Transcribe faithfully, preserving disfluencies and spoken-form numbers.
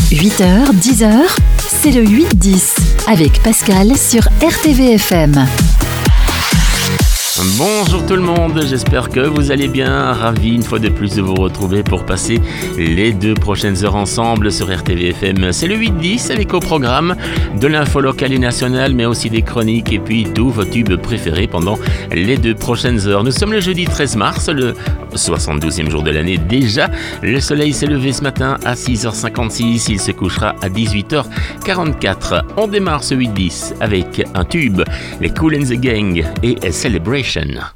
huit heures, dix heures, c'est le huit dix avec Pascal sur R T V F M. Bonjour tout le monde, j'espère que vous allez bien. Ravi une fois de plus de vous retrouver pour passer les deux prochaines heures ensemble sur R T V F M. C'est le huit dix avec au programme de l'info locale et nationale, mais aussi des chroniques et puis tous vos tubes préférés pendant les deux prochaines heures. Nous sommes le jeudi treize mars, le soixante-douzième jour de l'année déjà. Le soleil s'est levé ce matin à six heures cinquante-six, il se couchera à dix-huit heures quarante-quatre. On démarre ce huit dix avec un tube, les Kool and the Gang et Celebration.